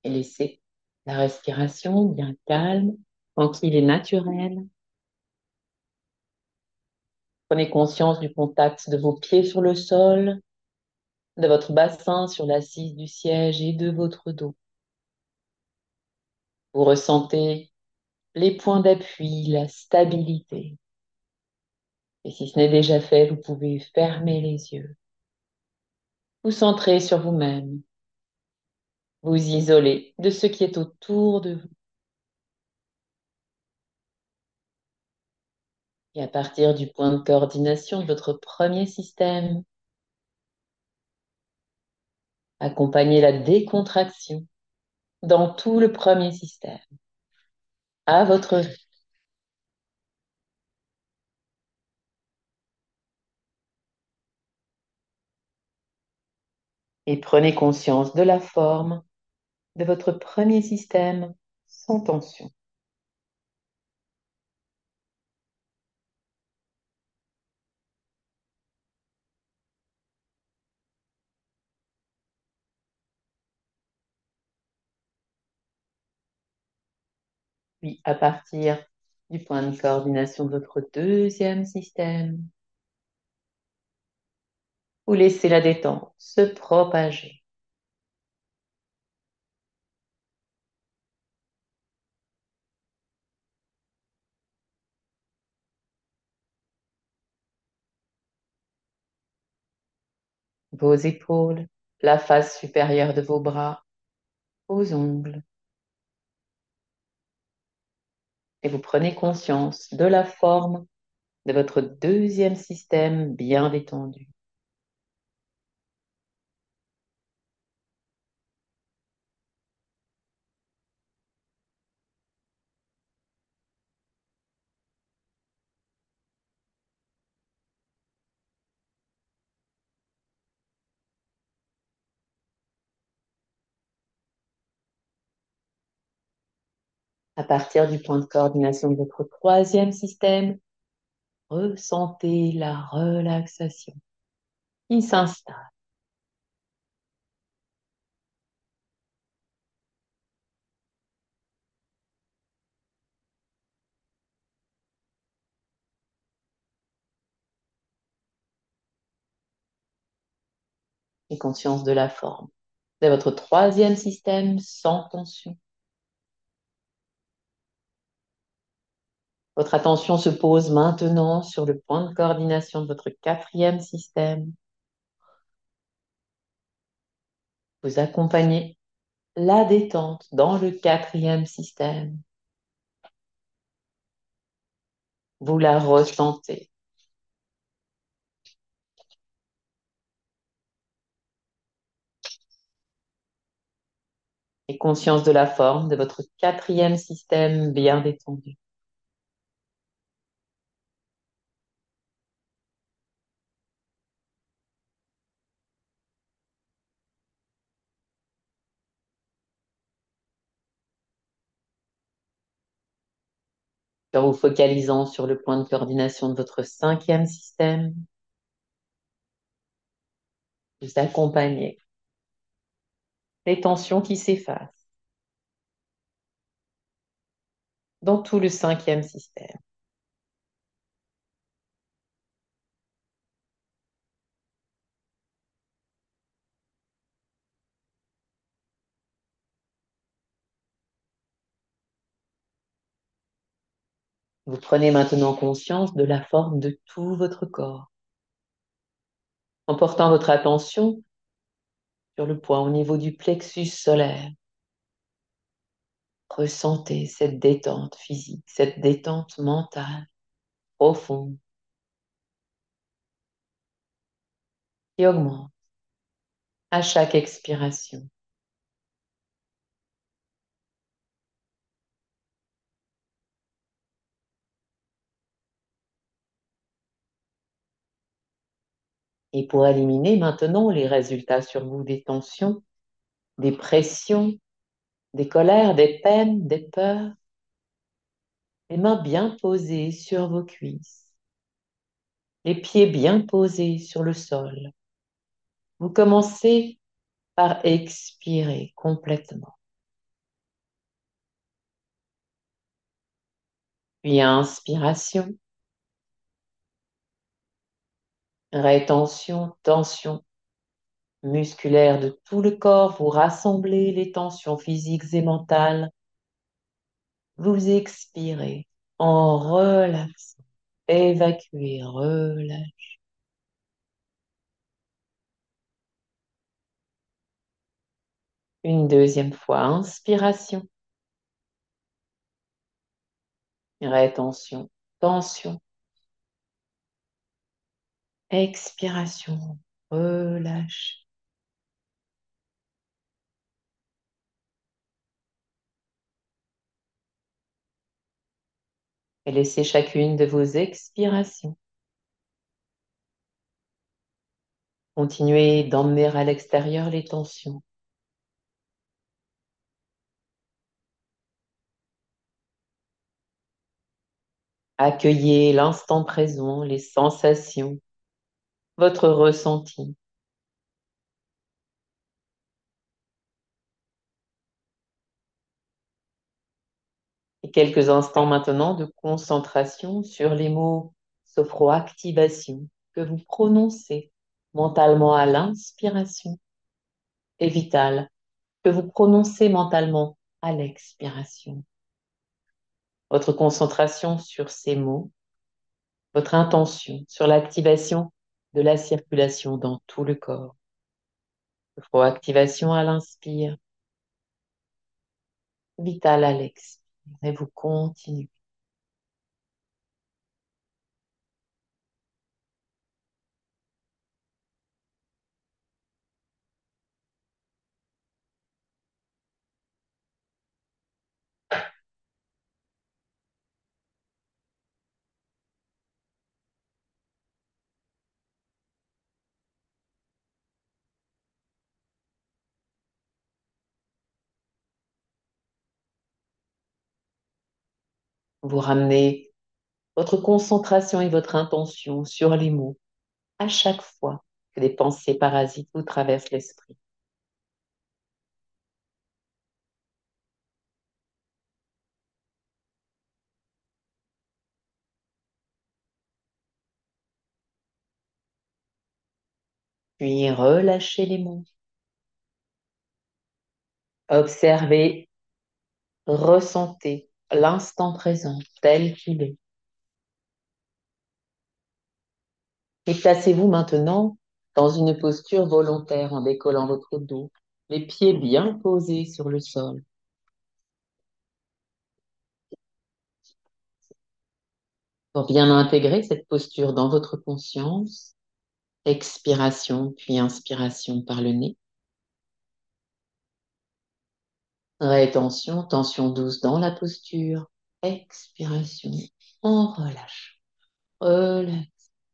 et laissez la respiration bien calme, tranquille et naturelle. Prenez conscience du contact de vos pieds sur le sol, de votre bassin sur l'assise du siège et de votre dos. Vous ressentez les points d'appui, la stabilité. Et si ce n'est déjà fait, vous pouvez fermer les yeux, vous centrer sur vous-même, vous isoler de ce qui est autour de vous. Et à partir du point de coordination de votre premier système, accompagnez la décontraction dans tout le premier système, à votre rythme. Et prenez conscience de la forme de votre premier système sans tension. Puis, à partir du point de coordination de votre deuxième système, vous laissez la détente se propager. Vos épaules, la face supérieure de vos bras, vos ongles. Et vous prenez conscience de la forme de votre deuxième système bien détendu. À partir du point de coordination de votre troisième système, ressentez la relaxation qui s'installe. Et conscience de la forme de votre troisième système sans tension. Votre attention se pose maintenant sur le point de coordination de votre quatrième système. Vous accompagnez la détente dans le quatrième système. Vous la ressentez. Et conscience de la forme de votre quatrième système bien détendu. En vous focalisant sur le point de coordination de votre cinquième système, vous accompagnez les tensions qui s'effacent dans tout le cinquième système. Vous prenez maintenant conscience de la forme de tout votre corps, en portant votre attention sur le point au niveau du plexus solaire. Ressentez cette détente physique, cette détente mentale profonde qui augmente à chaque expiration. Et pour éliminer maintenant les résultats sur vous des tensions, des pressions, des colères, des peines, des peurs, les mains bien posées sur vos cuisses, les pieds bien posés sur le sol. Vous commencez par expirer complètement. Puis inspiration, rétention, tension musculaire de tout le corps. Vous rassemblez les tensions physiques et mentales. Vous expirez en relaxant. Évacuez, relâchez. Une deuxième fois, inspiration, rétention, tension, expiration, relâche. Et laissez chacune de vos expirations. Continuez d'emmener à l'extérieur les tensions. Accueillez l'instant présent, les sensations, votre ressenti. Et quelques instants maintenant de concentration sur les mots sophroactivation que vous prononcez mentalement à l'inspiration et vital que vous prononcez mentalement à l'expiration. Votre concentration sur ces mots, votre intention sur l'activation de la circulation dans tout le corps. Sophroactivation à l'inspire, vital à l'expire. Et vous continuez. Vous ramenez votre concentration et votre intention sur les mots à chaque fois que des pensées parasites vous traversent l'esprit. Puis relâchez les mots. Observez, ressentez l'instant présent tel qu'il est. Et placez-vous maintenant dans une posture volontaire en décollant votre dos, les pieds bien posés sur le sol. Pour bien intégrer cette posture dans votre conscience, expiration puis inspiration par le nez. Rétention, tension douce dans la posture. Expiration, on relâche. Relâche.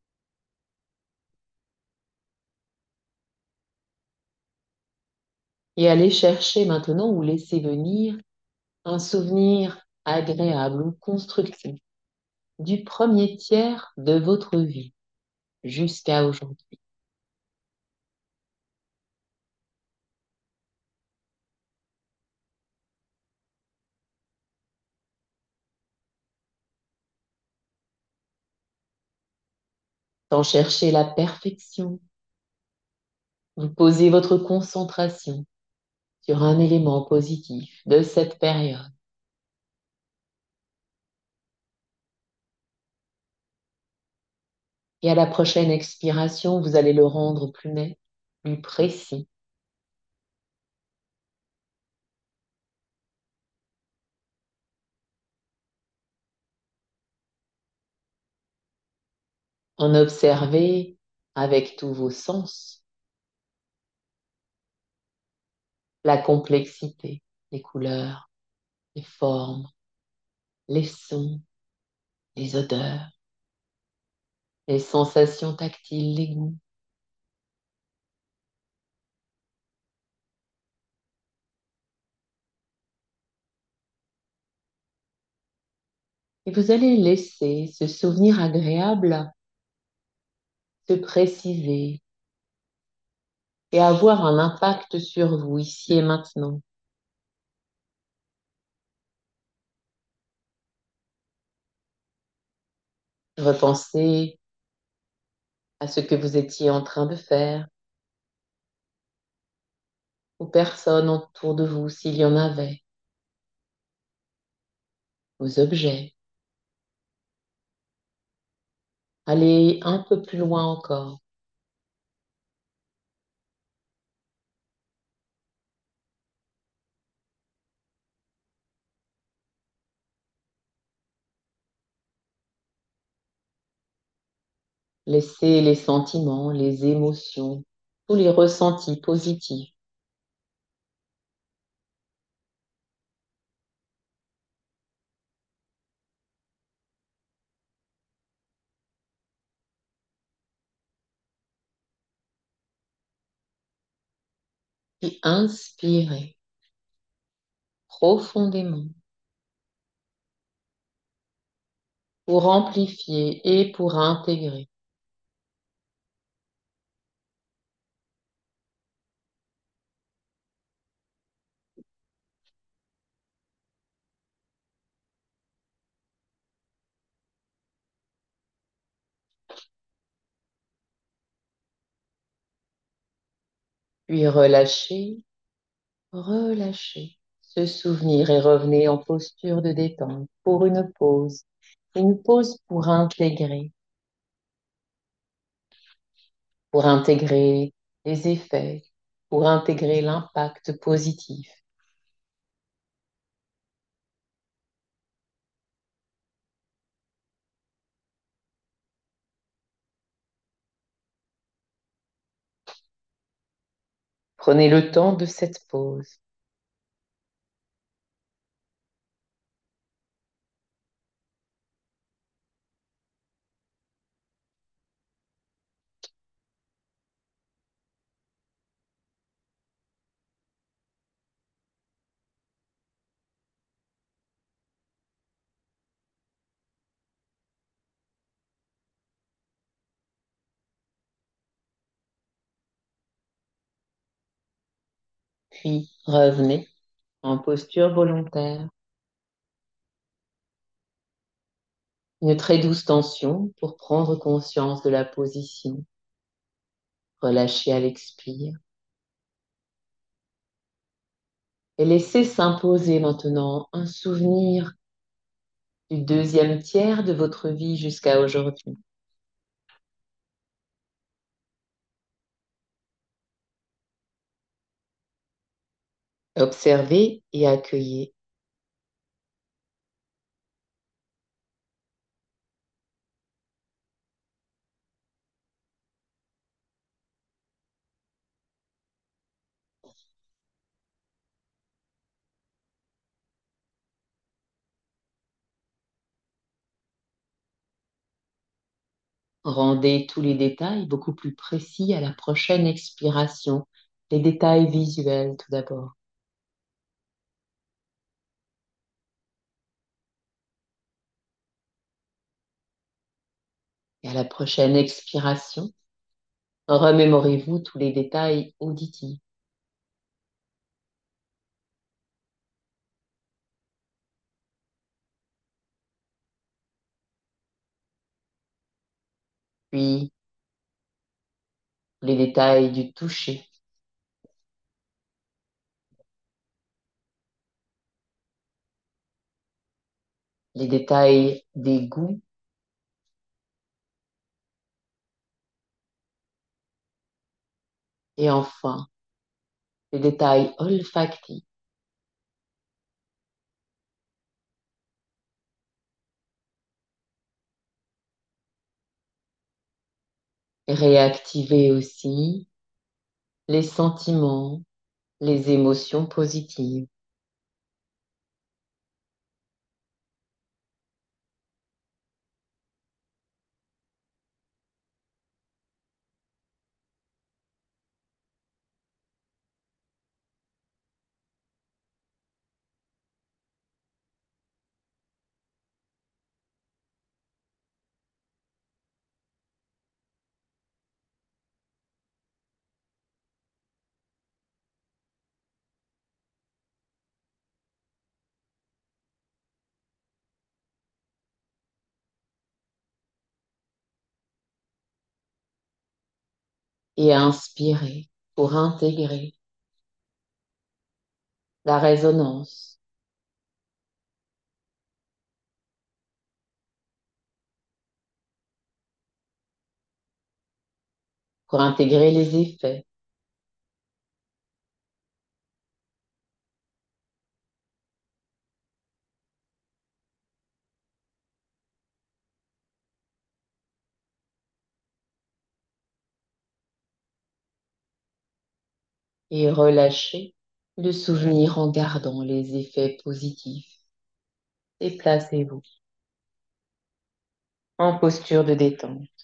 Et allez chercher maintenant ou laisser venir un souvenir agréable ou constructif du premier tiers de votre vie jusqu'à aujourd'hui. Sans chercher la perfection, vous posez votre concentration sur un élément positif de cette période. Et à la prochaine expiration, vous allez le rendre plus net, plus précis. En observer avec tous vos sens la complexité, les couleurs, les formes, les sons, les odeurs, les sensations tactiles, les goûts. Et vous allez laisser ce souvenir agréable se préciser et avoir un impact sur vous ici et maintenant. Repensez à ce que vous étiez en train de faire, aux personnes autour de vous, s'il y en avait, aux objets. Allez un peu plus loin encore. Laissez les sentiments, les émotions, tous les ressentis positifs, puis inspirez profondément pour amplifier et pour intégrer. Puis relâchez, relâchez ce souvenir et revenez en posture de détente pour une pause pour intégrer les effets, pour intégrer l'impact positif. Prenez le temps de cette pause. Puis revenez en posture volontaire. Une très douce tension pour prendre conscience de la position. Relâchez à l'expire. Et laissez s'imposer maintenant un souvenir du deuxième tiers de votre vie jusqu'à aujourd'hui. Observez et accueillez. Rendez tous les détails beaucoup plus précis à la prochaine expiration. Les détails visuels tout d'abord. Et à la prochaine expiration, remémorez-vous tous les détails auditifs. Puis les détails du toucher, les détails des goûts et enfin les détails olfactifs. Et réactivez aussi les sentiments, les émotions positives. et inspirez pour intégrer la résonance, pour intégrer les effets et relâchez le souvenir en gardant les effets positifs. Déplacez-vous en posture de détente.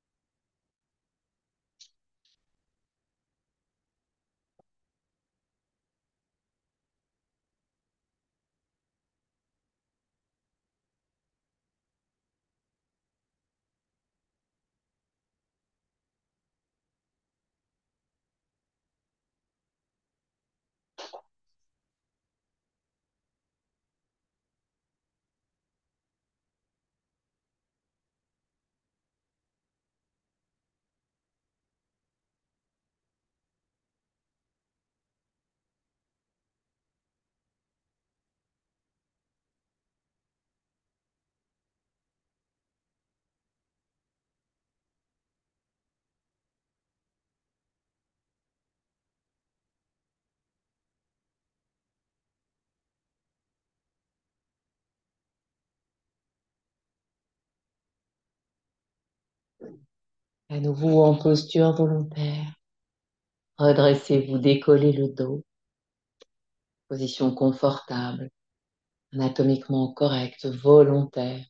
À nouveau en posture volontaire. Redressez-vous, décollez le dos. Position confortable, anatomiquement correcte, volontaire.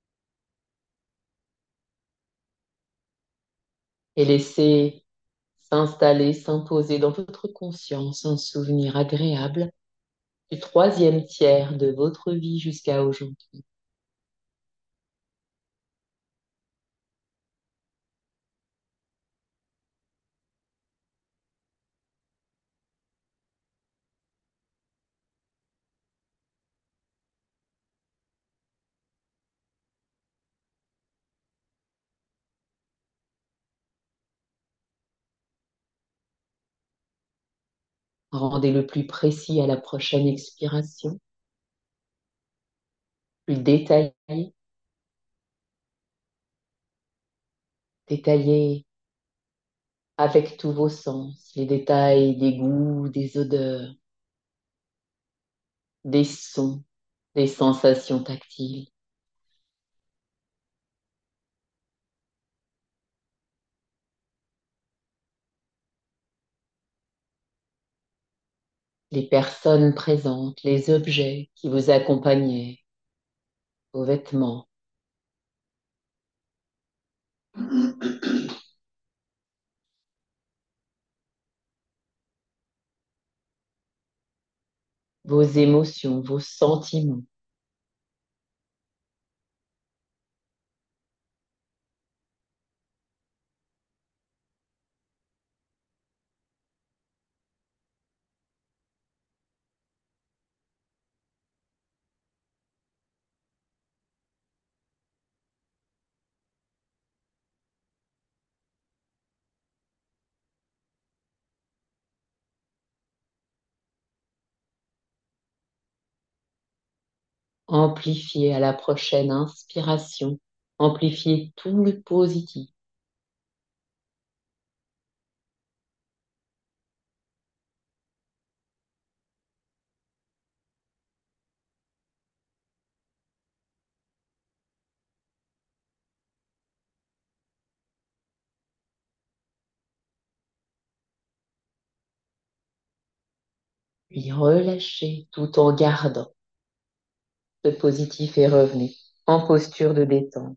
Et laissez s'installer, s'imposer dans votre conscience un souvenir agréable du troisième tiers de votre vie jusqu'à aujourd'hui. Rendez le plus précis à la prochaine expiration, plus détaillé, détaillé avec tous vos sens, les détails des goûts, des odeurs, des sons, des sensations tactiles. Les personnes présentes, les objets qui vous accompagnaient, vos vêtements, vos émotions, vos sentiments. Amplifiez à la prochaine inspiration, amplifiez tout le positif. Puis relâchez tout en gardant ce positif et revenez en posture de détente.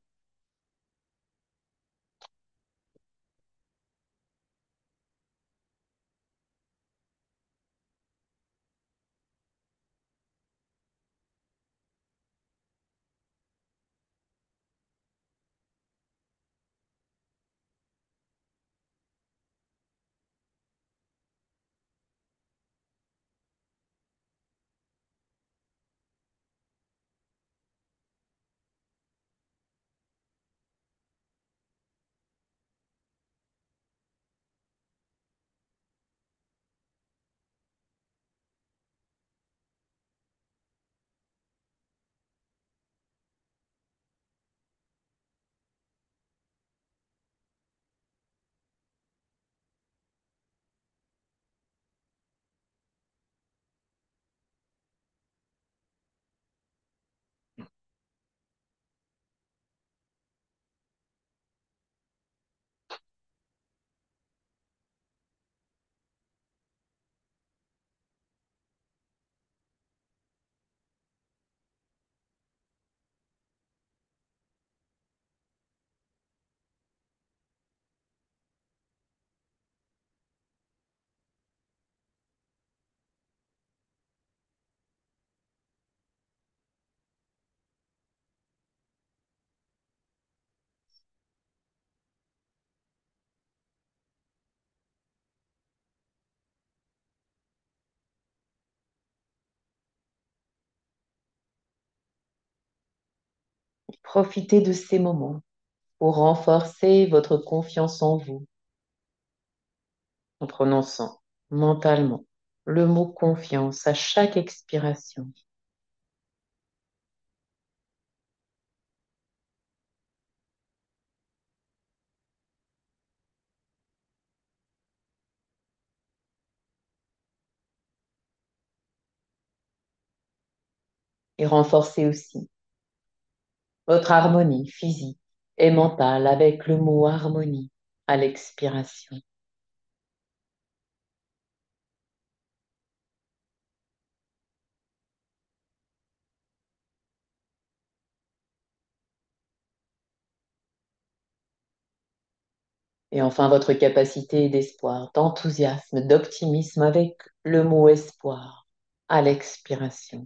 Profitez de ces moments pour renforcer votre confiance en vous en prononçant mentalement le mot confiance à chaque expiration. Et renforcez aussi votre harmonie physique et mentale avec le mot harmonie à l'expiration. Et enfin, votre capacité d'espoir, d'enthousiasme, d'optimisme avec le mot espoir à l'expiration.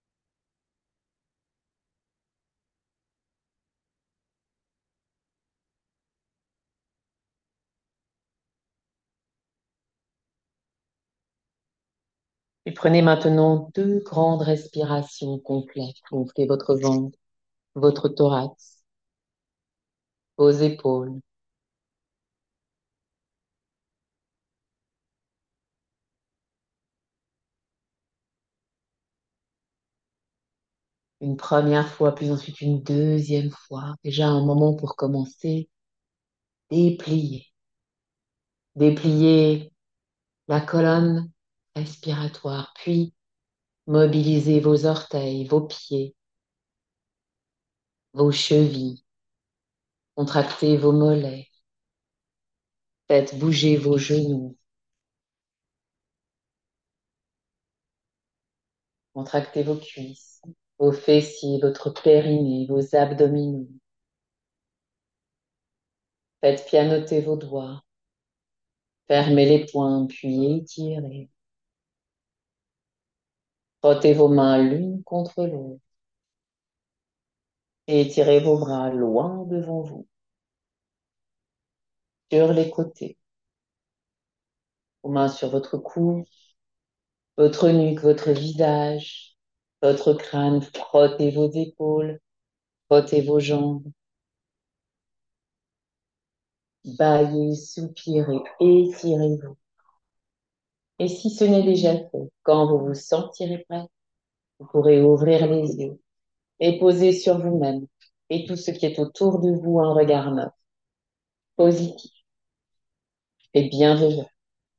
Et prenez maintenant deux grandes respirations complètes. Gonflez votre ventre, votre thorax, vos épaules. Une première fois, puis ensuite une deuxième fois. Déjà un moment pour commencer. Déplier. Déplier la colonne respiratoire, puis mobilisez vos orteils, vos pieds, vos chevilles. Contractez vos mollets. Faites bouger vos genoux. Contractez vos cuisses, vos fessiers, votre périnée, vos abdominaux. Faites pianoter vos doigts. Fermez les poings, puis étirez. Frottez vos mains l'une contre l'autre. Et étirez vos bras loin devant vous, sur les côtés. Vos mains sur votre cou, votre nuque, votre visage, votre crâne. Frottez vos épaules, frottez vos jambes. Bâillez, soupirez, étirez-vous. Et si ce n'est déjà fait, quand vous vous sentirez prêt, vous pourrez ouvrir les yeux et poser sur vous-même et tout ce qui est autour de vous un regard neuf, positif et bienveillant.